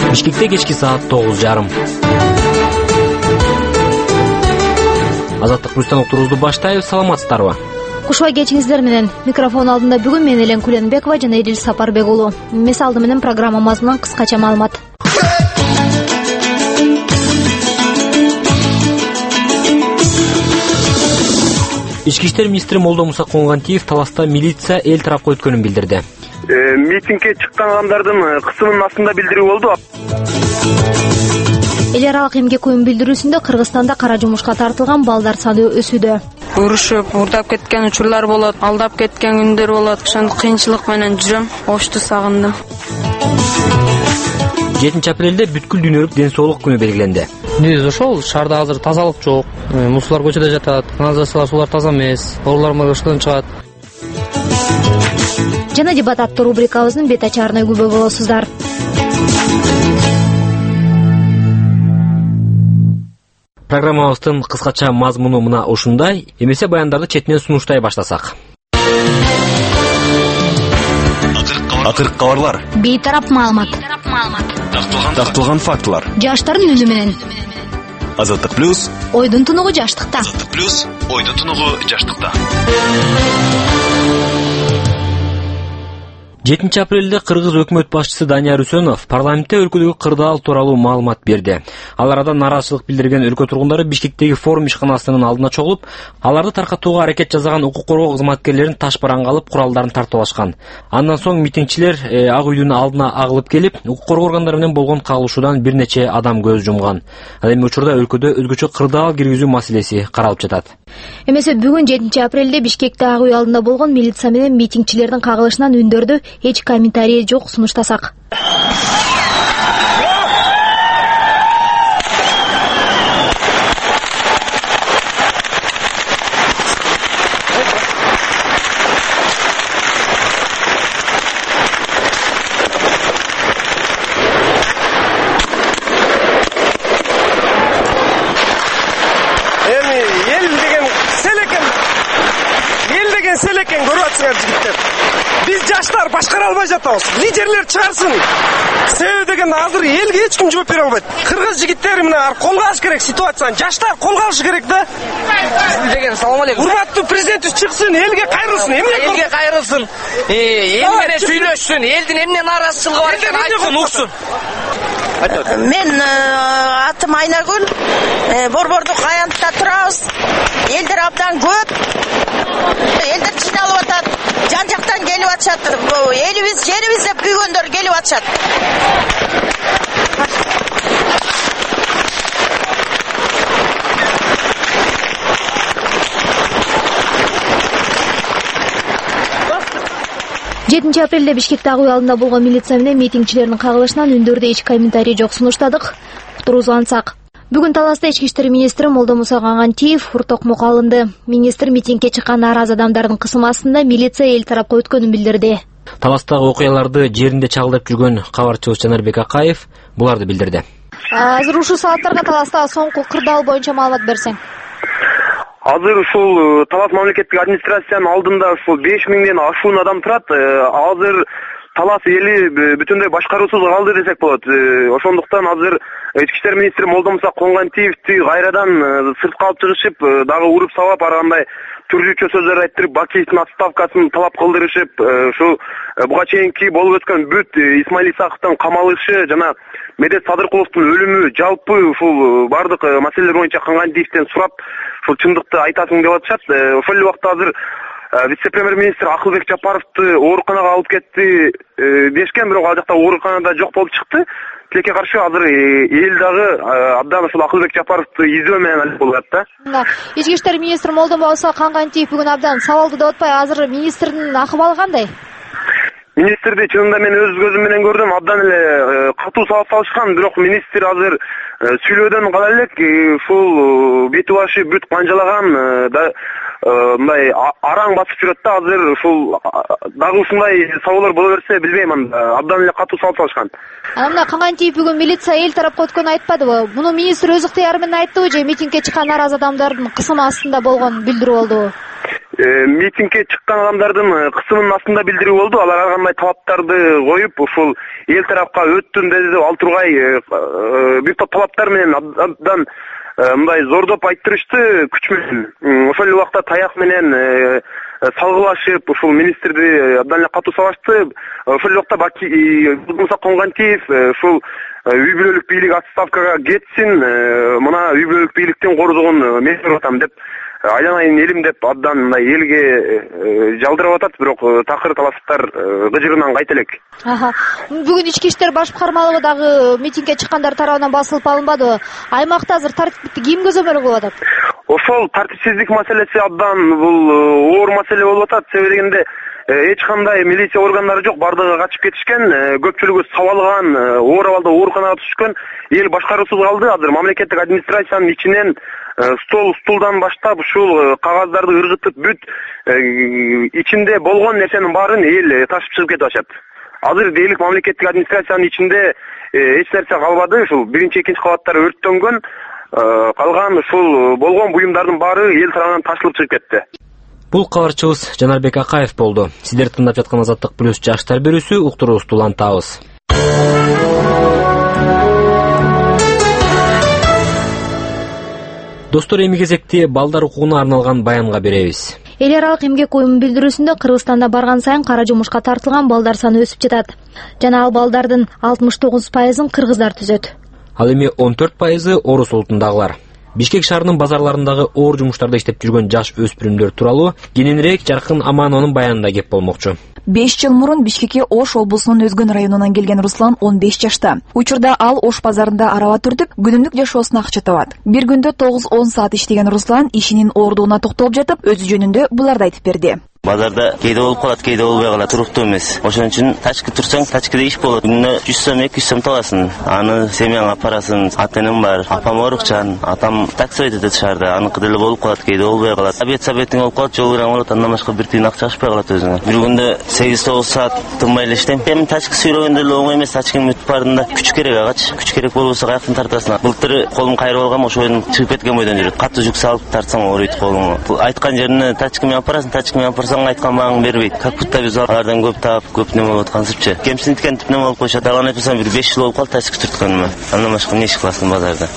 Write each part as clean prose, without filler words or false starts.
Бишкекте кечки саат 9:30. Азаттык плюстан уктуруубузду баштайбыз. Саламатсыздарбы? Кушубай кечиңиздер менен. Микрофон алдында бүгүн мен Элен Куленбекова жана Эдил Сапарбек уулу. Мисалды менен программа мазмунунан кыскача маалымат. Ички иштер министри Молдомуса Конгантиев Таласта милиция эл тарапка өткөнүн билдирди. Митингге чыккан адамдардын кысымынын астында билдирүү болду. Эл аралык эмгек уюм билдирүүсүндө Кыргызстанда кара жумушка тартылган балдар саны өсүүдө. Урушуп, мурдап кеткен учурлар болот, алдап кеткен күндөр болот. Ошондо кыйынчылык менен жүрөм. Ошту сагындым. 7 апрелде бүткүл дүйнөлүк ден соолук күнү белгиленди. Негизи ошол шаарда азыр тазалык жок. Мусулар көчөдө жатат, канализациялар сулар таза эмес, оорулар ошодон чыгат. Жана дебат аттуу рубрикабыздын бет ачарына күбө болосуздар. Программабыздын кыскача мазмуну мына ушундай. Эмесе баяндарды четинен сунуштай баштасак. Атырык кабарлар. Бейтарап маалымат. Такталган фактылар. Жаштардын үнү менен. Азаттык плюс. Ойдун тунугу жаштыкта. Азаттык плюс. Ойдун тунугу жаштыкта. 7 апрелде Кыргыз өкмөт башчысы Данияр Үсөнов парламентте өлкөдөгү кырдаал тууралуу маалымат берди. Ал арада нааразычылык билдирген өлкө тургундары Бишкектеги форум ишканасынын алдына чогулуп, аларды таркатууга аракет жасаган укук коргоо кызматкерлерин таш бараңга алып, куралдарын тартып алышкан. Андан соң митингчилер Ак үйдүн алдына агылып келип, укук коргоо органдары менен болгон кагылышуудан бир нече адам көз жумган. Ал эми учурда өлкөдө өзгөчө кырдаал киргизүү маселеси каралып жатат. Эмесе бүгүн 7 апрелде Бишкекте Ак үй алдында болгон милиция менен митингчилердин кагылышынан үндөрдү эч комментарий жок сунуштасак. Селекен көрүп атсыңар жигиттер. Биз жаштар башкара албай жатабыз. Лидерлер чыгарсын. Себеби деген азыр элге эч ким жооп бере албайт. Кыргыз жигиттери мына колго алыш керек ситуацияны. Жаштар колго алыш керек да. Деген салам алейкум. Урматтуу президентибиз чыксын, элге кайрылсын. Элге кайрылсын. Эл менен сүйлөшсүн. Элдин эмне нааразычылыгы бар экенин айтсын, уксун. Мен атым Айнагүл. Борбордук аянтта турабыз. Элдер абдан көп. Элдер жиналып атат. Жан-жактан келип атышат. Элибиз, жерибиз деп күйгөндөр келип атышат. Жетинчи апрелде Бишкекте Ак үй алдында болгон милиция менен митингчилердин кагылышынан үндөрдө эч комментарий жок сунуштадык. Уктуруусулансак. Бүгүн Таласта ички иштер министри Молдомуса Конгантиев уртокмокко алынды. Министр митингге чыккан нааразы адамдардын кысымы астында милиция эл тарапка өткөнүн билдирди. Таластагы окуяларды жеринде чагылдырып жүргөн кабарчыбыз Жанарбек Акаев буларды билдирди. Азыр ушул сааттарга Таластагы соңку кырдаал боюнча маалымат берсең. Азыр ушул Талас мамлекеттик администрациянын алдында ушул 5000ден ашуун адам турат. Азыр Талас эли бүтүндөй башкаруусуз калды десек болот. Ошондуктан азыр ички иштер министри Молдомуса Конгантиевди кайрадан сыртка алып чыгышып, дагы уруп сабап арандай түрдүүчө сөздөр айттырып, Бакиевдин отставкасын талап кылдырышып, ушу буга чейинки болуп өткөн бүт Исмаил Исаковдун камалышы жана Медет Садыркуловдун өлүмү, жалпы ушул бардык маселелер боюнча Конгантиевден сурап, ушул чындыкты айтасың деп атышат. Ошол эле убакта азыр вице-премьер-министр Акылбек Жапаровду ооруканага алып кетти дешкен, бирок ал жакта ооруканада жок болуп чыкты. Тилекке каршы азыр эл дагы абдан ушул Акылбек Жапаровду издөө менен алып болот да. Ички иштер министри Молдомуса Конгантиев бүгүн абдан сабалды деп атпай, азыр министрдин акыбалы кандай? Министрди чынында мен өз көзүм менен көрдүм, абдан эле катуу сабап салышкан, бирок министр азыр сүйлөөдөн кала элек, ушул бети башы бүт канжалаган да мындай араң басып жүрөт да. Азыр ушул дагы ушундай сабоолор боло берсе билбейм, абдан эле катуу сабап салышкан. Мына Конгантиев бүгүн милиция эл тарапка өткөнүн айтпадыбы? Муну министр өз ыктыяры менен айттыбы же митингге чыккан нааразы адамдардын кысымы астында болгон билдирүү болдубу? митингге чыккан адамдардын кысымынын астында билдирүү болду. Алар ар кандай талаптарды коюп, ушул эл тарапка өттүм деп ал тургай бир топ талаптар менен абдан мындай зордоп айттырышты күч менен. Ошол убакта таяк менен салгылашып, ушул министрди абдан эле катуу сабашты. Ошол убакта Муса Конгантиев ушул үй бүлөлүк бийлик отставкага кетсин, мына үй бүлөлүк бийликтин кордугун мен көрүп атам деп айланайын элим деп абдан мындай элге жалдырып атат, бирок такыр талаштар кыжыгынан кайта элек. Бүгүн ички иштер баш кармалыгы дагы митингге чыккандар тарабынан басылып алынбады. Аймакта азыр тартипти ким көзөмөл кылып атат? Ошол тартипсиздик маселеси абдан бул оор маселе болуп атат. Себеби дегенде эч кандай милиция органдары жок, бардыгы качып кетишкен, көпчүлүгү сабалган, оор абалда ооруканага түшкөн, эл башкаруусуз калды. Азыр мамлекеттик администрациянын ичинен стулдан баштап ушул кагаздарды ыргытып бүт ичинде болгон нерсенин баарын эл ташып чыгып кетип атат. Азыр дээрлик мамлекеттик администрациянын ичинде эч нерсе калбады. Ушул биринчи, экинчи кабаттар өрттөнгөн, калган ушул болгон буюмдардын баары эл тарабынан ташылып чыгып кетти. Бул кабарчыбыз Жанарбек Акаев болду. Сиздер тыңдап жаткан Азаттык плюс жаштар берүүсү, уктуруубузду улантабыз. Достор, эми кезекте балдар укугуна арналган баянга беребиз. Эл аралык эмгек уюму билдирүүсүндө Кыргызстанда барган сайын кара жумушка тартылган балдар саны өсүп жатат. Жана ал балдардын 69%-ын кыргыздар түзөт. Ал эми 14% орус улутундагылар. Бишкек шаарынын базарларындагы оор жумуштарда иштеп жүргөн жаш өспүрүмдөр тууралуу кененирээк Жаркын Аманованын баянында кеп болмокчу. 5 жыл мурун Бишкекке Ош облусунун Өзгөн районунан келген Руслан 15 жашта. Учурда ал Ош базарында араба түртүп, күнүмдүк жашоосуна акча табат. Бир күндө 9-10 саат иштеген Руслан ишинин оордугуна токтолуп жатып, өзү жөнүндө буларды айтып берди. Базарда кейде болуп калат, кейде болбой калат, туруктуу эмес. Ошон үчүн тачкы турсаң, тачкыда иш болот. Күнүнө 100 сом, 200 сом табасың. Аны семьяңа апарасың. Ата-энем бар, апам орукчан, атам такси өтөт шаарда. Аныкы деле болуп калат, кейде болбой калат. Сабетиң болуп калат, жол кыраң болот, андан башка бир тиын акча ашпай калат өзүңө. Бир күндө 8-9 саат тынбай эле иштейм. Эми тачкы сүйрөгөндө эле оңой эмес, тачканын бүтүп бардында күч керек агач. Күч керек болбосо каяктан тартасың? Былтыр колум кайрып алгам, ошондон чыгып кеткен бойдон жүрөт. Катуу жүк салып тартсаң ооруйт колуңу. Айткан жерине тачкы менен апарасың, тачкы менен апарсаң айткан багың бербейт. Как будто биз алардан көп таап, көп неме болуп аткансыпчы. Кемсиндиккен тип неме болуп коюшат. Алган айтпасам бир 5 жыл болуп калды тачкы түрткөнүмө. Андан башка эмне иш кыласың базарда?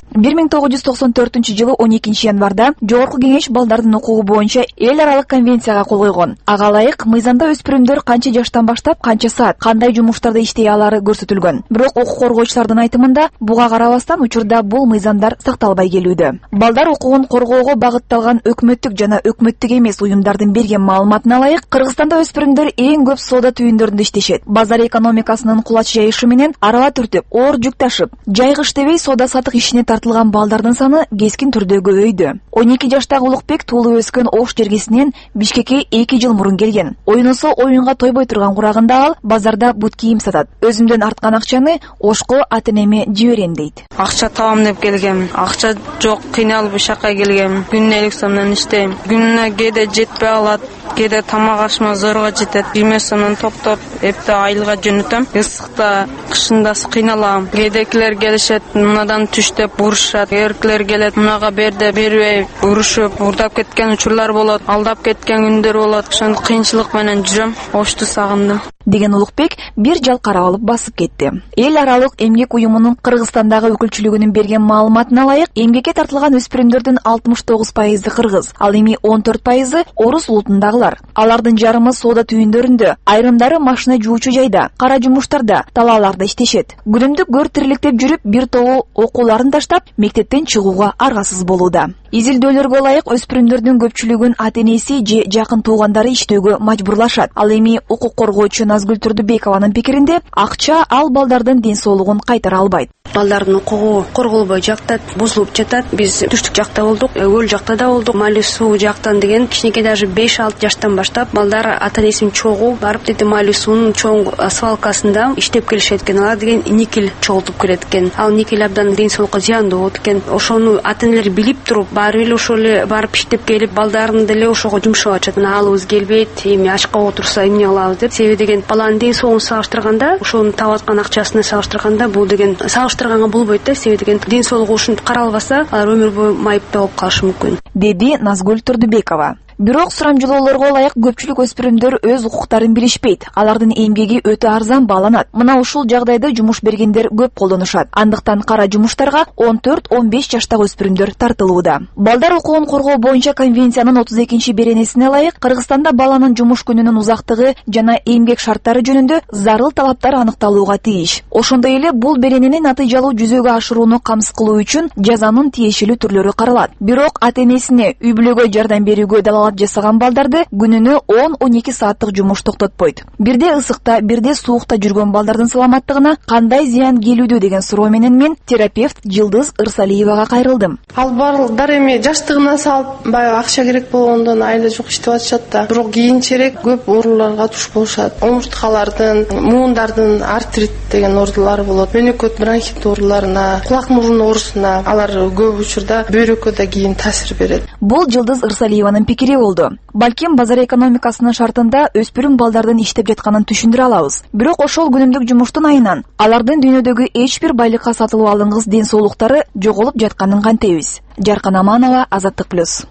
1994 12 январда Жогорку Кеңеш балдардын укугу боюнча эл аралык конвенцияга кол койгон. Ага ылайык мыйзамда өспүрүмдөр канча жаштан баштап канча саат, кандай жумуштарда иштей алары көрсөтүлгөн. Бирок укук коргоочулардын айтымында буга карабастан учурда бул мыйзамдар сакталбай келүүдө. Балдар укугун коргоого багытталган өкмөттүк жана өкмөттүк эмес уюмдардын берген маалыматына ылайык Кыргызстанда өспүрүмдөр эң көп соода түйүндөрүндө иштешет. Базар экономикасынын кулач жайышы менен араба түртүп, оор жүк ташып, жайгы иштебей соода сатык ишине тартылган балдардын саны кескин түрдө көбөйдү. 12 жаштагы Улукбек туулуп өскөн Ош жергесинен Бишкекке 2 жыл мурун келген. Ойносо оюнга тойбой турган курагында ал базарда бут кийим сатат. Өзүмдөн арткан акчаны Ошко ата-энеме жиберем дейт. Акча табам деп келгем. Акча жок, кыйналып ушакка келгем. Күнүнө 50 сомдон иштейм. Күнүнө кээде жетпей калат, кээде тамак ашыма зорго жетет. 20 сомдон топтоп, эпте айылга жөнөтөм. Ысыкта, кышында кыйналам. Кээдекилер келишет, мынадан түш деп урушат. Эркелер келет, мынага бер деп бербей урушуп, урдап кеткен учурлар болот, алдап кеткен күндөр болот. Ошондо кыйынчылык менен жүрөм. Ошту сагындым. Деген Улукбек бир жалкара алып басып кетти. Эл аралык эмгек уюмунун Кыргызстандагы өкүлчүлүгүнүн берген маалыматына ылайык, эмгекке тартылган өспүрүмдөрдүн 69% кыргыз, ал эми 14% орус улутундагылар. Алардын жарымы соода түйүндөрүндө, айрымдары машина жуучу жайда, кара жумуштарда, талааларда иштешет. Күнүмдүк көр тириликтеп жүрүп, бир тобу окууларын таштап, мектептен чыгууга аргасыз болууда. Изилдөөлөргө ылайык өспүрүмдөрдүн көпчүлүгүн ата-энеси же жакын туугандары иштөөгө мажбурлашат. Ал эми укук коргоочу Назгүл Турдубекованын пикиринде, акча ал балдардын ден соолугун кайтара албайт. Балдардын укугу корголбой жактат, бузулуп жатат. Биз түштүк жакта болдук, көл жакта да болдук. Мали суу жактан деген кичинекей даже 5-6 жаштан баштап балдар ата-энесин чогуу барып деди Мали суунун чоң свалкасында иштеп келишет экен. Алар деген никель чогултуп келет экен. Ал никель абдан ден соолукка зыяндуу болот экен. Ошону ата-энелер билип туруп, баары эле ошол эле барып иштеп келип, балдарын деле ошого жумшап атышат. Алыбыз келбейт, эми ашка отурса эмне кылабыз деп. Себеби деген баланын ден соолугун салыштырганда, ошонун таап аткан акчасына салыштырганда бул деген салыштырганга болбойт да. Себеби деген ден соолугу ушинтип каралбаса, алар өмүр бою майыпта болуп калышы мүмкүн, деди Назгүл Турдубекова. Бирок сурамжылоолорго ылайык көпчүлүк өспүрүмдөр өз укуктарын билишпейт. Алардын эмгеги өтө арзан бааланат. Мына ушул жагдайда жумуш бергендер көп колдонушат. Андыктан кара жумуштарга 14-15 жаштагы өспүрүмдөр тартылууда. Балдар укугун коргоо боюнча конвенциянын 32-беренесине ылайык Кыргызстанда баланын жумуш күнүнүн узактыгы жана эмгек шарттары жөнүндө зарыл талаптар аныкталууга тийиш. Ошондой эле бул беренени натыйжалуу жүзөгө ашырууну камсыз кылуу үчүн жазанын тиешелүү түрлөрү каралат. Бирок ата-энесине үй-бүлөгө жардам берүүгө далалат жасаган балдарды күнүнө 10-12 сааттык жумуш токтотпойт. Бирде ысыкта, бирде суукта жүргөн балдардын саламаттыгына кандай зыян келүүдө деген суроо менен мен терапевт Жылдыз Ырсалиевага кайрылдым. Ал балдар эми жаштыгына салып, баягы акча керек болгондон айла жок иштеп атышат да. Бирок кийинчерээк көп ооруларга туш болушат. Омурткалардын, муундардын артрит деген оорулары болот. Мөнөкөт бронхит ооруларына, кулак мурун оорусуна алар көп учурда бөйрөккө да кийин таасир берет. Бул Жылдыз Ырсалиеванын пикири болду. Балким базар экономикасынын шартында өспүрүм балдардын иштеп жатканын түшүндүрө алабыз. Бирок ошол күнүмдүк жумуштун айынан алардын дүйнөдөгү эч бир байлыкка сатылып алынгыс ден соолуктары жоголуп жатканын кантебиз. Жаркан Аманова, Азаттык плюс.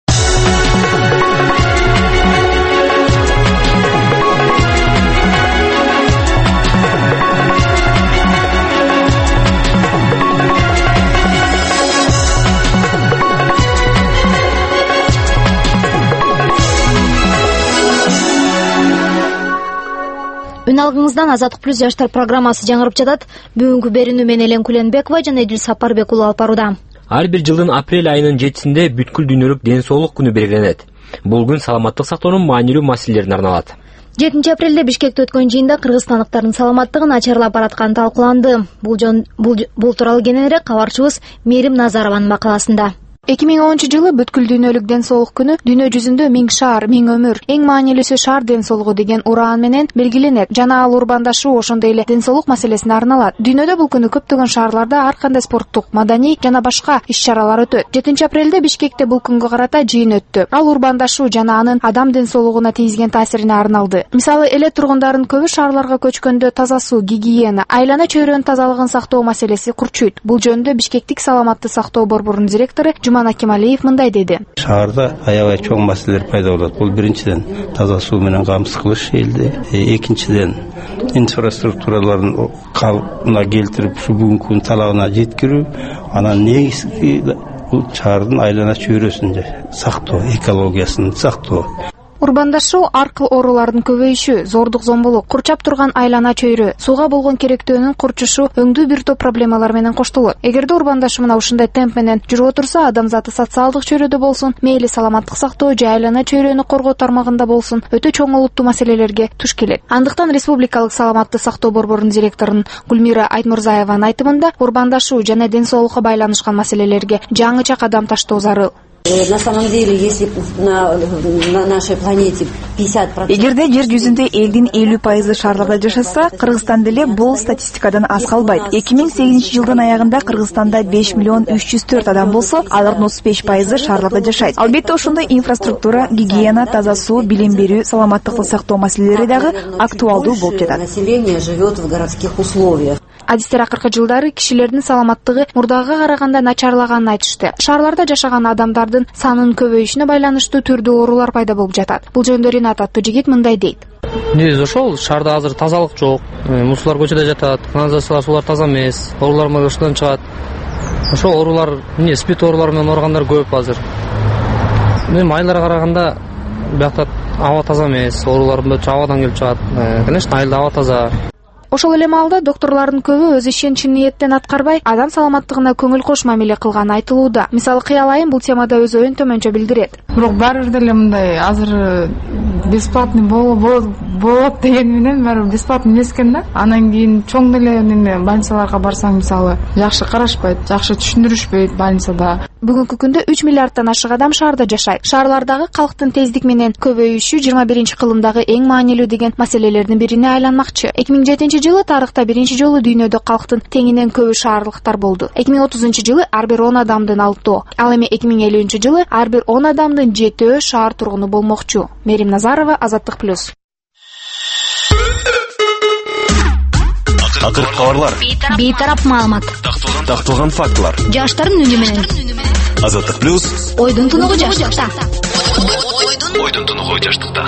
Үн алгыңыздан Азаттык плюс жаштар программасы жаңырып жатат. Бүгүнкү берүүнү мен Элен Куленбекова жана Эдил Сапарбек уулу алып барууда. Ар бир жылдын апрель айынын 7-синде бүткүл дүйнөлүк ден соолук күнү белгиленет. Бул күн саламаттык сактоонун маанилүү маселелерине арналат. 7 апрелде Бишкекте өткөн жыйында кыргызстандыктардын саламаттыгын начарлап баратканы талкууланды. Бул тууралуу кененирээк кабарчыбыз Мерим Назарованын макаласында. 2010 жылы бүткүл дүйнөлүк ден соолук күнү дүйнө жүзүндө 1000 шаар, 1000 өмүр, эң маанилүүсү шаар ден соолугу деген ураан менен белгиленет жана ал урбандашуу ошондой эле ден соолук маселесине арналат. Дүйнөдө бул күнү көптөгөн шаарларда ар кандай спорттук, маданий жана башка иш-чаралар өтөт. 7 апрелде Бишкекте бул күнгө карата жыйын өттү. Ал урбандашуу жана анын адам ден соолугуна тийгизген таасирине арналды. Мисалы, эле тургундардын көбү шаарларга көчкөндө таза суу, гигиена, айлана чөйрөнүн тазалыгын сактоо маселеси курчуйт. Бул жөнүндө Бишкектик саламатты сактоо борборунун директору Жуман Акималиев мындай деди. Шаарда аябай чоң маселелер пайда болот. Бул биринчиден таза суу менен камсыз кылыш элди, экинчиден инфраструктураларын калыбына келтирип, ушу бүгүнкү талабына жеткирүү, анан негизги бул шаардын айлана чөйрөсүн сактоо, экологиясын сактоо. Урбандашуу аркыл оорулардын көбөйүшү, зордук зомбулук, курчап турган айлана чөйрө, сууга болгон керектөөнүн курчушу өңдүү бир топ проблемалар менен коштолот. Эгерде урбандашуу мына ушундай темп менен жүрүп отурса, адамзаты социалдык чөйрөдө болсун, мейли саламаттык сактоо же айлана чөйрөнү коргоо тармагында болсун, өтө чоң олуттуу маселелерге туш келет. Андыктан Республикалык саламатты сактоо борборунун директорунун Гүлмира Айтмурзаеванын айтымында, урбандашуу жана ден соолукка байланышкан маселелерге жаңыча кадам таштоо зарыл. На самом деле, если на нашей планете 50%... Эгерде жер жүзүндө элдин 50% шаарларда жашаса, Кыргызстан деле бул статистикадан аз калбайт. 2008 жылдын аягында Кыргызстанда 5 миллион 304 адам болсо, алардын 35% шаарларда жашайт. Албетте ошондой инфраструктура, гигиена, таза суу, билим берүү, саламаттыкты сактоо маселелери дагы актуалдуу болуп жатат. Население живет в городских условиях. Адистер акыркы жылдары кишилердин саламаттыгы мурдагыга караганда начарлаганын айтышты. Шаарларда жашаган адамдардын санынын көбөйүшүнө байланыштуу түрдүү оорулар пайда болуп жатат. Бул жөнүндө Ринат аттуу жигит мындай дейт. Негизи ошол шаарда азыр тазалык жок. Мусулар көчөдө жатат, канализациялар суулар таза эмес, оорулар ошондон чыгат. Ошол оорулар, спид оорулары менен ооругандар көп азыр. Эми айларга караганда биякта аба таза эмес, оорулар абадан келип чыгат. Конечно, айылда аба таза. Ошол эле маалда докторлордун көбү өз ишин чын ниеттен аткарбай, адам саламаттыгына көңүл кош мамиле кылганы айтылууда. Мисалы, Кыял айым бул темада өз оюн төмөнчө билдирет. Бирок баары бир деле мындай азыр бесплатный болот деген менен баары бесплатный эмес экен да. Анан кийин чоң деле больницаларга барсаң, мисалы, жакшы карашпайт, жакшы түшүндүрүшпөйт больницада. Бүгүнкү күндө 3 миллиардтан ашык адам шаарда жашайт. Шаарлардагы калктын тездик менен көбөйүшү 21-кылымдагы эң маанилүү деген маселелердин бирине айланмакчы. 2007 жылы тарыхта биринчи жолу дүйнөдө калктын теңинен көбү шаарлыктар болду. 2030 жылы ар бир 10 адамдын 6, ал эми 2050 жылы ар бир 10 адамдын 7 шаар тургуну болмокчу. Мерим Назарова, Азаттык плюс. Акыркы кабарлар. Бейтарап маалымат. Такталган фактылар. Жаштардын үнү менен. Азаттык плюс. Ойдун тунугу жаштыкта. Ойдун тунугу жаштыкта.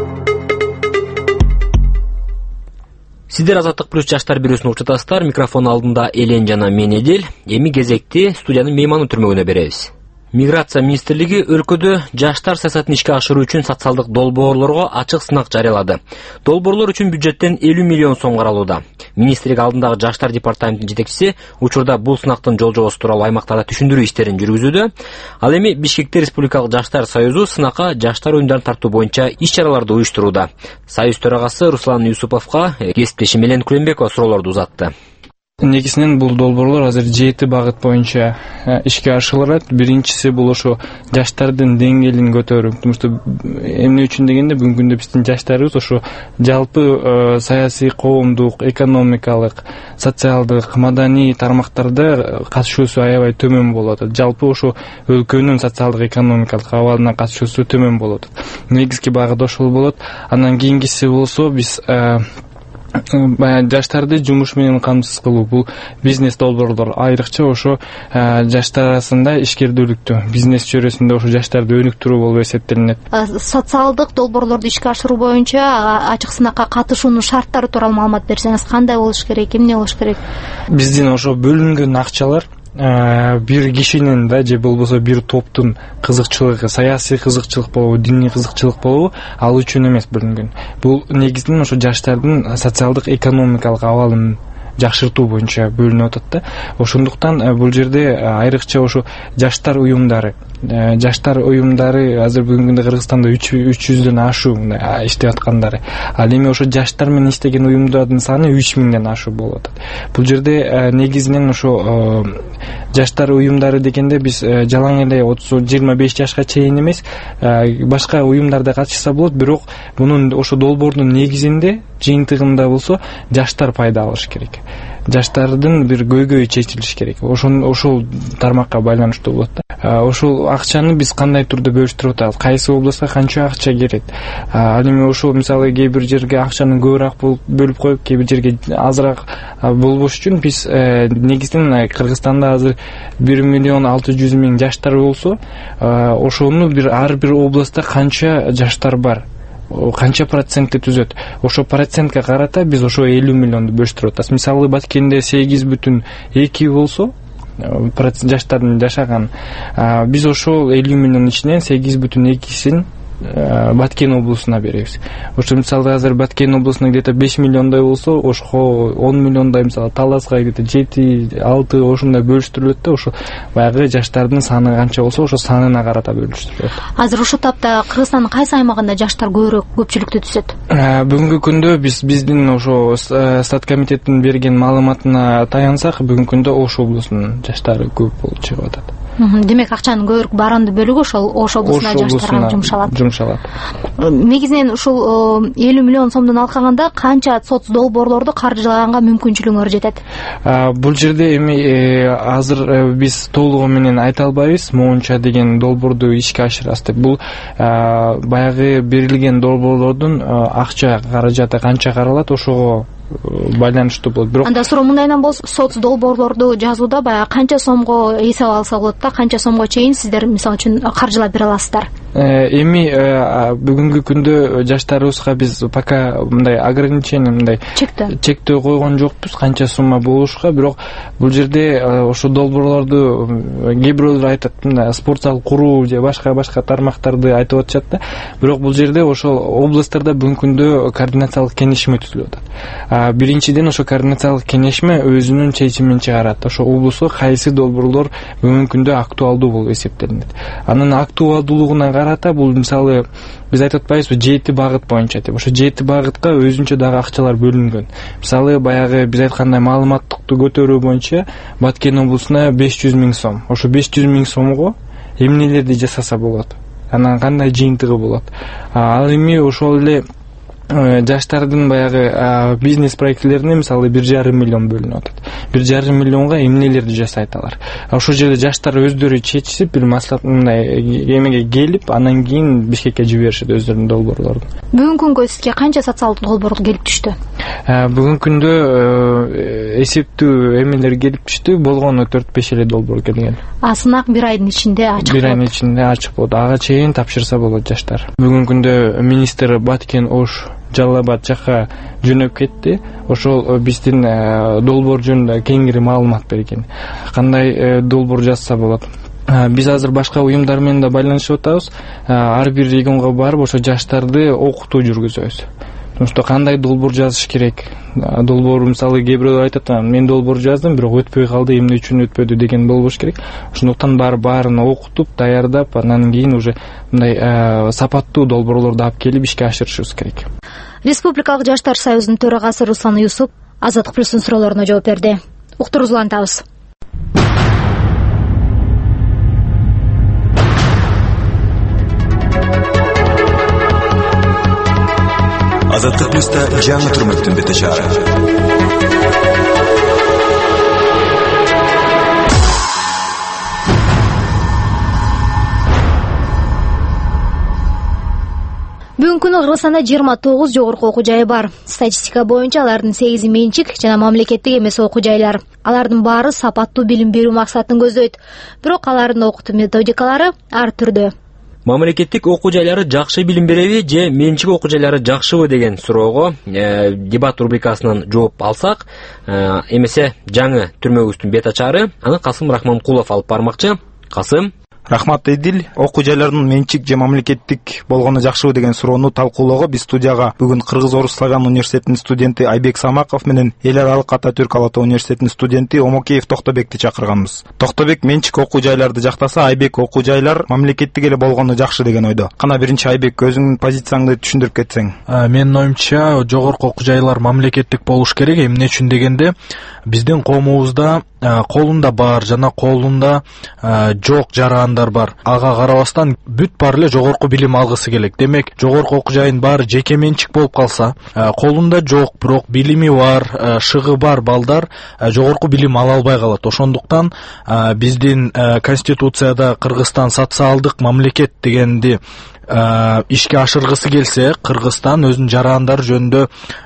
Сиздер Азаттык плюс жаштар бирөөсүн угуп жатасыздар. Микрофон алдында Элен жана мен Эдил. Эми кезекти студиянын мейманын түрмөгүнө беребиз. Миграция министрлиги өлкөдө жаштар саясатын ишке ашыруу үчүн социалдык долбоорлорго ачык сынак жарыялады. Долбоорлор үчүн бюджеттен 50 миллион сом каралууда. Министрлик алдындагы жаштар департаментинин жетекчиси учурда бул сынактын жол-жобосу тууралуу аймактарда түшүндүрүү иштерин жүргүзүүдө. Ал эми Бишкекте Республикалык жаштар союзу сынакка жаштар оюндарын тартуу боюнча иш-чараларды уюштурууда. Союз төрагасы Руслан Юсуповго кесиптешим Элен Кулембекова суроолорду узатты. Негизинен бул долбоорлор азыр 7 багыт боюнча ишке ашырылат. Биринчиси бул ошо жаштардын деңгээлин көтөрүү. Потому что эмне үчүн дегенде бүгүнкү күндө биздин жаштарыбыз ошо жалпы саясий, коомдук, экономикалык, социалдык, маданий тармактарда катышуусу аябай төмөн болот. Жалпы ошо өлкөнүн социалдык, экономикалык абалына катышуусу төмөн болот. Негизги багыт ошол болот. Андан кийинкиси болсо биз жаштарды жумуш менен камсыз кылуу. Бул бизнес долбоорлор айрыкча ошо жаштар арасында ишкердүүлүктү, бизнес чөйрөсүндө ошо жаштарды өнүктүрүү болуп эсептелинет. Социалдык долбоорлорду ишке ашыруу боюнча ачык сынакка катышуунун шарттары тууралуу маалымат берсеңиз, кандай болуш керек, эмне болуш керек? Биздин ошо бөлүнгөн акчалар бир кишинин да же болбосо бир топтун кызыкчылыгы, саясий кызыкчылык болобу, диний кызыкчылык болобу, ал үчүн эмес бөлүнгөн. Бул негизинен ошо жаштардын социалдык, экономикалык абалын жакшыртуу боюнча бөлүнүп атат да. Ошондуктан бул жерде айрыкча ошо жаштар уюмдары азыр бүгүнкү күндө Кыргызстанда 300дөн ашуу иштеп аткандары. Ал эми ошо жаштар менен иштеген уюмдардын саны 3000ден ашуу болуп атат. Бул жерде негизинен ошо жаштар уюмдары дегенде биз жалаң эле 30-25 жашка чейин эмес, башка уюмдарда катышса болот, бирок мунун ошо долбоордун негизинде, жыйынтыгында болсо жаштар пайда алыш керек. Жаштардын бир көйгөйү чечилиш керек. Ошол тармакка байланыштуу болот да. Ошол акчаны биз кандай турда бөлүштүрүп атабыз? Кайсы областка канча акча керек? Ал эми ошол мисалы кээ бир жерге акчаны көбүрөөк бөлүп коюп, кээ бир жерге азыраак болбош үчүн биз негизинен Кыргызстанда азыр 1,6 миллион жаштар болсо, ошону ар бир областта канча жаштар бар, канча процентти түзөт. Ошо процентке карата биз ошо 50 миллионду бөлүштүрүп атабыз. Мисалы Баткенде 8,2 болсо, жаштардын жашаган, биз ошол 50 миллион ичинен 8,2син Баткен облусуна беребиз. Ошо мисалы азыр Баткен облусуна где-то 5 миллиондай болсо, ошо 10 миллиондай мисалы Таласка где-то 7-6 ошондой бөлүштүрүлөт да. Ошо баягы жаштардын саны канча болсо, ошо санына карата бөлүштүрүлөт. Азыр ошол тапта Кыргызстандын кайсы аймагында жаштар көбүрөөк көпчүлүктү түзөт? Бүгүнкү күндө биздин ошо Стат комитеттин берген маалыматына таянсак, бүгүнкү күндө Ош облусунун жаштары көп болуп чыгып атат. Демек акчанын көбүрөөк барымды бөлүгү ошол Ош облусуна жаштарга жумшалат. Негизинен ушул 50 миллион сомдон алкаганда канча соц долбоорлорду каржылаганга мүмкүнчүлүгүңөр жетет? Бул жерде эми азыр биз толугу менен айта албайбыз, моунча деген долбоорду ишке ашырабыз деп. Бул баягы берилген долбоорлордун акча каражаты канча каралат, ошого байланыштуу болот. Бирок анда суроо мындайдан болсо, соц долбоорлорду жазууда баягы канча сомго эсеп алса болот да, канча сомго чейин сиздер мисалы үчүн каржылап бере аласыздар? Эми бүгүнкү күндө жаштарыбызга биз пока мындай ограничение, мындай чектөө койгон жокпуз канча сумма болушка. Бирок бул жерде ошо долбоорлорду кээ бирөөлөр айтат, мындай спорт зал куруу же башка тармактарды айтып атышат да. Бирок бул жерде ошол областтарда бүгүнкү күндө координациялык кеңешме түзүлүп атат. Биринчиден ошо координациялык кеңешме өзүнүн чечимин чыгарат. Ошо облуска кайсы долбоорлор бүгүнкү күндө актуалдуу болуп эсептелинет. Анын актуалдуулугуна карата бул мисалы биз айтып атпайбызбы 7 багыт боюнча деп. Ошо 7 багытка өзүнчө дагы акчалар бөлүнгөн. Мисалы баягы биз айткандай маалыматтыкты көтөрүү боюнча Баткен облусуна 500 миң сом. Ошо 500 миң сомго эмнелерди жасаса болот? Анан кандай жыйынтыгы болот? Ал эми ошол эле жаштардын баягы бизнес проектилерине мисалы 1,5 миллион бөлүнүп атат. 1,5 миллионго эмнелерди жасайт алар. Ошол жерде жаштар өздөрү чечишип, бир маслихат мындай эмеге келип, анан кийин Бишкекке жиберишет өздөрүнүн долбоорлорун. Бүгүнкү күнгө сизге канча социалдык долбоор келип түштү? Бүгүнкү күндө эсептүү эмелер келип түштү, болгону 4-5 эле долбоор келген. Сынак 1 айдын ичинде ачык болот. 1 айдын ичинде ачык болот. Ага чейин тапшырса болот жаштар. Бүгүнкү күндө министр Баткен Ош Жалал Абад жакка жөнөп кетти. Ошол биздин долбоор жөнүндө кеңири маалымат берген. Кандай долбоор жазса болот? Биз азыр башка уюмдар менен да байланышып атабыз. Ар бир регионго барып, ошо жаштарды окутуу жүргүзөбүз. Потому кандай долбоор жазыш керек? Долбоор мисалы кээ бирөө айтат, мен долбоор жаздым, бирок өтпөй калды, эмне үчүн өтпөдү деген болбош керек. Ошондуктан баарын окутуп, даярдап, анан кийин уже мындай сапаттуу долбоорлорду алып келип ишке ашырышыбыз керек. Республикалык жаштар союзунун төрагасы Руслан Юсуп Азаттык плюстун суроолоруна жооп берди. Уктуруп улантабыз. Азаттык плюста жаңы турмактын бете чыгары. Бүгүнкү күнү Кыргызстанда 29 жогорку окуу жайы бар. Статистика боюнча алардын 8 менчик жана мамлекеттик эмес окуу жайлар. Алардын баары сапаттуу билим берүү максатын көздөйт. Бирок алардын окутуу методикалары ар түрдүү. Мамлекеттик окуу жайлары жакшы билим береби же менчик окуу жайлары жакшыбы деген суроого дебат рубрикасынан жооп алсак, эмесе жаңы түрмөгүбүздүн бет ачары, аны Касым Рахманкулов алып бармакчы. Касым. Рахмат Эдил. Окуу жайлардын менчик же мамлекеттик болгону жакшыбы деген суроону талкуулоого биз студияга бүгүн Кыргыз-Орус славян университетинин студенти Айбек Самаков менен Эл аралык Ататүрк ала тоо университетинин студенти Омокеев Токтобекти чакырганбыз. Токтобек менчик окуу жайларды жактаса, Айбек окуу жайлар мамлекеттик эле болгону жакшы деген ойдо. Кана биринчи Айбек, өзүңдүн позицияңды түшүндүрүп кетсең. Менин оюмча, жогорку окуу жайлар мамлекеттик болуш керек. Эмне үчүн дегенде, биздин коомубузда колунда бар жана колунда жок жарандар бар. Ага карабастан бүт баары эле жогорку билим алгысы келет. Демек, жогорку окуу жайын баары жеке менчик болуп калса, колунда жок, бирок билими бар, шыгы бар балдар жогорку билим ала албай калат. Ошондуктан биздин конституцияда Кыргызстан социалдык мамлекет дегенди ишке ашыргысы келсе, Кыргызстан өзүнүн жарандары жөнүндө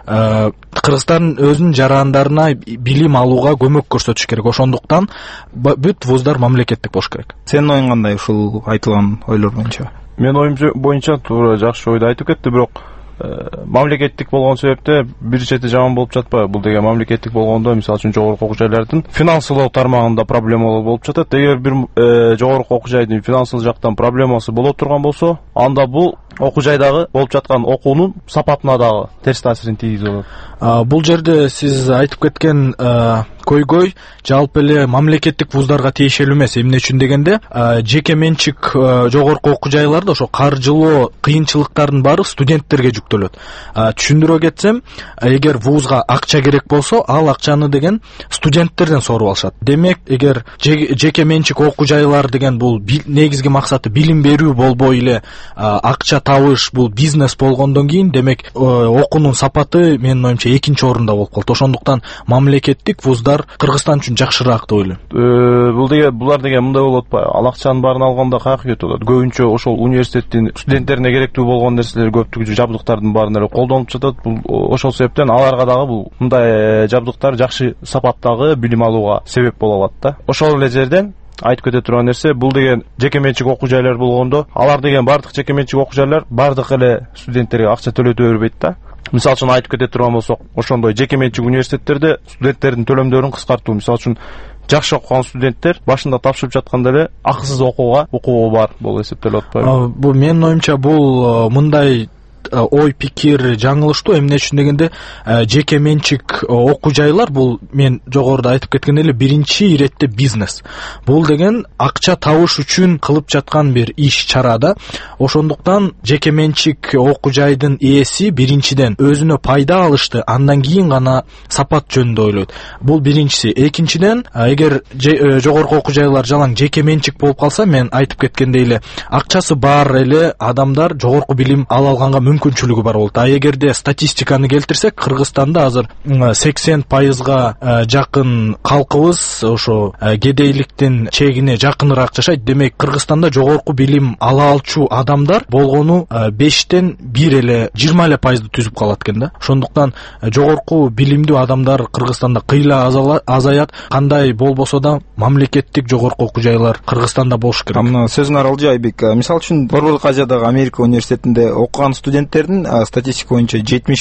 Кыргызстан өзүнүн жарандарына билим алууга көмөк көрсөтүш керек. Ошондуктан бүт вуздар мамлекеттик болуш керек. Сенин оюң кандай ушул айтылган ойлор боюнча? Менин оюм боюнча туура жакшы ойду айтып кетти, бирок мамлекеттик болгон себепте бир чети жаман болуп жатпайбы? Бул деген мамлекеттик болгондо, мисалы үчүн жогорку окуу жайлардын финансылоо тармагында проблемалар болуп жатат. Эгер бир жогорку окуу жайдын финансылык жактан проблемасы боло турган болсо, анда бул окуу жайдагы болуп жаткан окуунун сапатына дагы терс таасирин тийгизип алат. Бул жерде сиз айтып кеткен көйгөй жалпы эле мамлекеттик вуздарга тиешелүү эмес. Эмне үчүн дегенде, жеке менчик жогорку окуу жайларда ошо каржылоо кыйынчылыктардын баары студенттерге жүктөлөт. Түшүндүрө кетсем, эгер вузга акча керек болсо, ал акчаны деген студенттерден соруп алышат. Демек, эгер жеке менчик окуу жайлар деген бул негизги максаты билим берүү болбой эле акча табыш, бул бизнес болгондон кийин, демек окуунун сапаты менин оюмча экинчи орунда болуп калат. Ошондуктан мамлекеттик вуздар Кыргызстан үчүн жакшыраак деп ойлойм. Булар деген мындай болуп атпайбы? Ал акчанын баарын алганда каяка кетип атат? Көбүнчө ошол университеттин студенттерине керектүү болгон нерселер, көптүгү жабдыктардын баарын эле колдонуп жатат. Бул ошол себептен аларга дагы бул мындай жабдыктар жакшы сапаттагы билим алууга себеп боло алат да. Ошол эле жерден айтып кете турган нерсе, бул деген жеке менчик окуу жайлар болгондо, алар деген бардык жеке менчик окуу жайлар бардык эле студенттерге акча төлөтө бербейт да. Мисалы үчүн айтып кете турган болсок, ошондой жеке менчик университеттерде студенттердин төлөмдөрүн кыскартуу, мисалы үчүн жакшы окуган студенттер башында тапшырып жатканда эле акысыз окууга укугу бар болуп эсептелип атпайбы? Бул менин оюмча бул мындай ой пикир жаңылыштуу. Эмне үчүн дегенде, жеке менчик окуу жайлар бул мен жогоруда айтып кеткен эле биринчи иретте бизнес. Бул деген акча табыш үчүн кылып жаткан бир иш чара да. Ошондуктан жеке менчик окуу жайдын ээси биринчиден өзүнө пайда алышты, андан кийин гана сапат жөнүндө ойлойт. Бул биринчиси. Экинчиден, эгер жогорку окуу жайлар жалаң жеке менчик болуп калса, мен айтып кеткендей эле акчасы бар эле адамдар жогорку билим ала алганга мүмкүнчүлүгү бар болот. А эгерде статистиканы келтирсек, Кыргызстанда азыр 80% жакын калкыбыз ошо кедейликтин чегине жакыныраак жашайт. Демек, Кыргызстанда жогорку билим ала алчу адамдар болгону 5тен 1 эле 20 эле пайызды түзүп калат экен да. Ошондуктан жогорку билимдүү адамдар Кыргызстанда кыйла азаят. Кандай болбосо да мамлекеттик жогорку окуу жайлар Кыргызстанда болуш керек. Мына сөзүңөр алжы Айбек. Мисалы үчүн Борбордук Азиядагы Америка университетинде окуган студенттердин статистика боюнча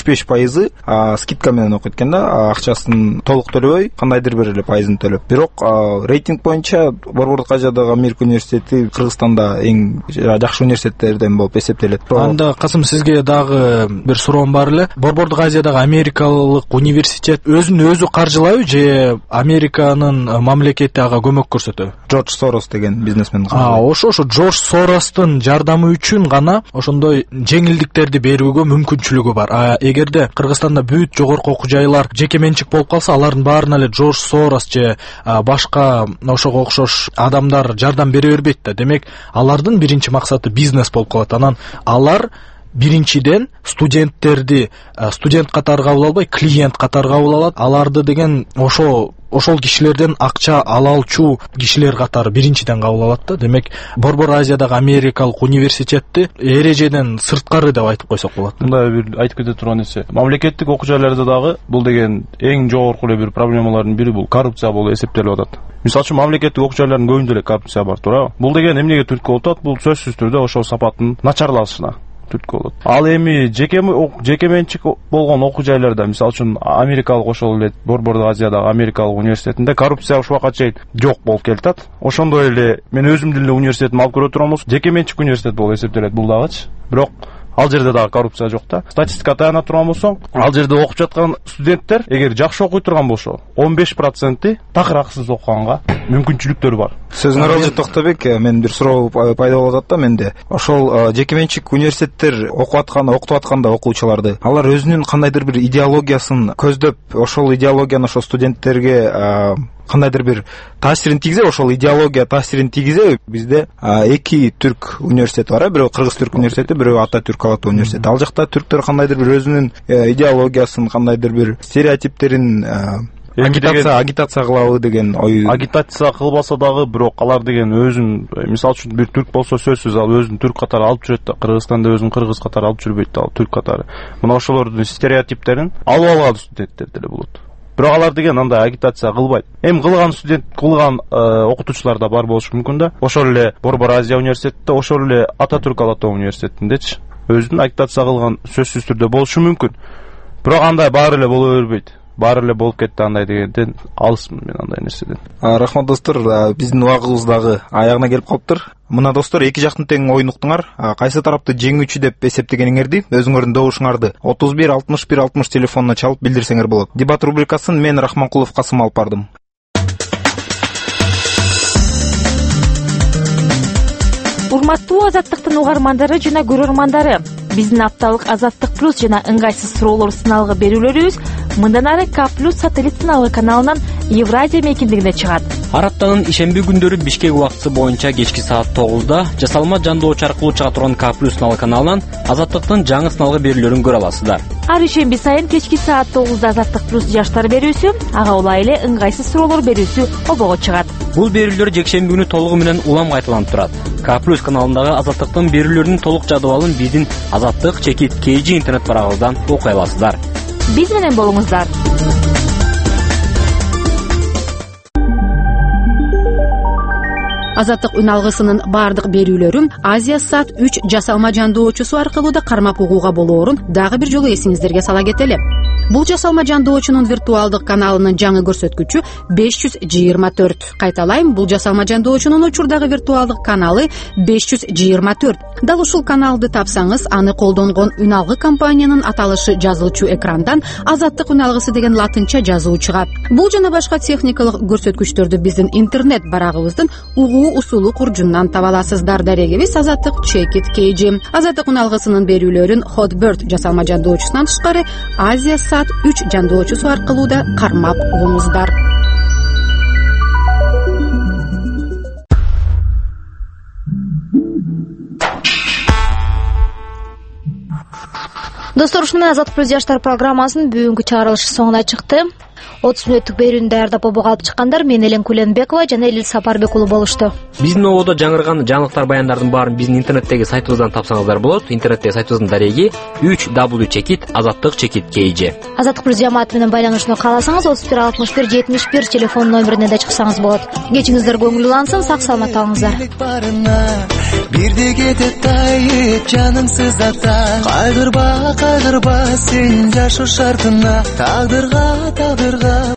75% скидка менен окуйт экен да, акчасын толук төлөбөй, кандайдыр бир эле пайызын төлөп. Бирок рейтинг боюнча Борбордук Азиядагы Америка университети Кыргызстанда эң жакшы университеттерден болуп эсептелет. Анда Касым, сизге дагы бир суроом бар эле. Борбордук Азиядагы Америкалык университет өзүн-өзү каржылайбы же Американын мамлекети ага көмөк көрсөтөбү? Джордж Сорос деген бизнесмен. Ошо Джордж Соростун жардамы үчүн гана ошондой жеңилдиктерди берүүгө мүмкүнчүлүгү бар. А эгерде Кыргызстанда бүт жогорку окуу жайлар жеке менчик болуп калса, алардын баарына эле Джордж Сорос же башка ошого окшош адамдар жардам бере бербейт да. Демек, алардын биринчи максаты бизнес болуп калат. Анан алар биринчиден студенттерди студент катары кабыл албай, клиент катары кабыл алат. Аларды деген ошол кишилерден акча ала алчу кишилер катары биринчиден кабыл алат да. Демек, Борбор Азиядагы Америкалык университетти эрежеден сырткары деп айтып койсок болот. Мындай бир айтып кете турган нерсе. Мамлекеттик окуу жайларда дагы бул деген эң жогорку эле бир проблемалардын бири бул коррупция болуп эсептелип атат. Мисалы үчүн мамлекеттик окуу жайлардын көбүндө эле коррупция бар, туурабы? Бул деген эмнеге түрткү болуп атат? Бул сөзсүз түрдө ошол сапаттын начарлашына түрткү болот. Ал эми жеке менчик болгон окуу жайларда, мисалы үчүн Америкалык ошол эле Борбордук Азиядагы Америкалык университетинде коррупция ушуга чейин жок болуп келатат. Ошондой эле мен өзүмдүн эле университетимди алып көрө турган болсом, жеке менчик университет болуп эсептелет бул дагычы. Бирок ал жерде дагы коррупция жок да. Статистикага таяна турган болсоң, ал жерде окуп жаткан студенттер эгер жакшы окуй турган болсо, 15% такыр акысыз окуганга мүмкүнчүлүктөр бар. Сөзүңөр алжы Токтобек, мен бир суроо пайда болуп атат да менде. Ошол жеке менчик университеттер окутуп атканда окуучуларды, алар өзүнүн кандайдыр бир идеологиясын көздөп, ошол идеологияны ошол студенттерге кандайдыр бир таасирин тийгизе, ошол идеология таасирин тийгизе. Бизде 2 түрк университети бар, бирөө Кыргыз түрк университети, бирөө Ататүрк Алатау университети. Ал жакта түрктөр кандайдыр бир өзүнүн идеологиясын, кандайдыр бир стереотиптерин агитация кылабы деген ой. Агитация кылбаса дагы, бирок алар деген өзүн, мисалы үчүн бир түрк болсо сөзсүз ал өзүн түрк катары алып жүрөт да. Кыргызстанда өзүн кыргыз катары алып жүрбөйт да, ал түрк катары. Мына ошолордун стереотиптерин алып алган студенттер деле болот. Бирок алар деген андай агитация кылбайт. Эми кылган окутуучулар да бар болушу мүмкүн да. Ошол эле Борбор Азия университетинде, ошол эле Ататүрк Алатау университетиндечи өзүнүн агитация кылган сөзсүз түрдө болушу мүмкүн. Бирок андай баары эле боло бербейт. Баары эле болуп кетти андай дегенден алысмын мен андай нерседен. Рахмат достор, биздин убагыбыз дагы аягына келип калыптыр. Мына достор, эки жактын тең оюн уктуңар. Кайсы тарапты жеңүүчү деп эсептегениңерди өзүңөрдүн добушуңарды 31 61 60 телефонуна чалып билдирсеңер болот. Дебат рубрикасын мен Рахманкулов Касым алып бардым. Урматтуу Азаттыктын угармандары жана көрөрмандары, биздин апталык Азаттык плюс жана ыңгайсыз суроолор сыналгы берүүлөрүбүз мындан ары К+ сателлит сыналгы каналынан Евразия мейкиндигине чыгат. Ар аптанын ишемби күндөрү Бишкек убактысы боюнча кечки саат 9-да жасалма жандоочу аркылуу чыга турган К+ сыналгы каналынан Азаттыктын жаңы сыналгы берүүлөрүн көрө аласыздар. Ар ишемби сайын кечки саат 9-да Азаттык плюс жаштар берүүсү, ага улай эле ыңгайсыз суроолор берүүсү обого чыгат. Бул берүүлөр жекшемби күнү толугу менен улам кайталанып турат. К+ каналындагы Азаттыктын берүүлөрүнүн толук жадыбалын биздин Азаттык чекит KG интернет барагыбыздан окуй аласыздар. Биз менен болуңуздар. Азаттык үн алгысынын бардык берүүлөрүн Азия Сат 3 жасалма жандоочусу аркылуу да кармап угууга болоорун дагы бир жолу эсиңиздерге сала кетели. Бул жасалма жандоочунун виртуалдык каналынын жаңы көрсөткүчү 524. Кайталайм, бул жасалма жандоочунун учурдагы виртуалдык каналы 524. Дал ушул каналды тапсаңыз, аны колдонгон үн алгы компаниянын аталышы жазылчу экрандан Азаттык үн алгысы деген латынча жазуу чыгат. Бул жана башка техникалык көрсөткүчтөрдү биздин интернет барагыбыздын угуу усулу куржундан таба аласыздар. Дарегибиз Азаттык чекит KG. Азаттык үн алгысынын берүүлөрүн Hotbird жасалма жандоочусунан тышкары Азия Сат 3 жандоочусу аркылуу да кармап угуңуздар. Достор, ушуну менен Азаттык плюс жаштар программасынын бүгүнкү чыгарылышы соңуна чыкты. 30 мүнөттүк берүүнү даярдап обого алып чыккандар мен Элен Куленбекова жана Элил Сапарбек уулу болушту. Биздин ободо жаңырган жаңылыктар, баяндардын баарын биздин интернеттеги сайтыбыздан тапсаңыздар болот. Интернеттеги сайтыбыздын дареги www.azattyk.kj. Азаттык плюс жамааты менен байланышууну кааласаңыз 316171 телефон номерине да чыксаңыз болот. Кечиңиздер көңүлүлансын, сак саламат калыңыздар. Бирде кетет тайып жаным сыздата, кайгырба сен жашоо шартына, тагдырга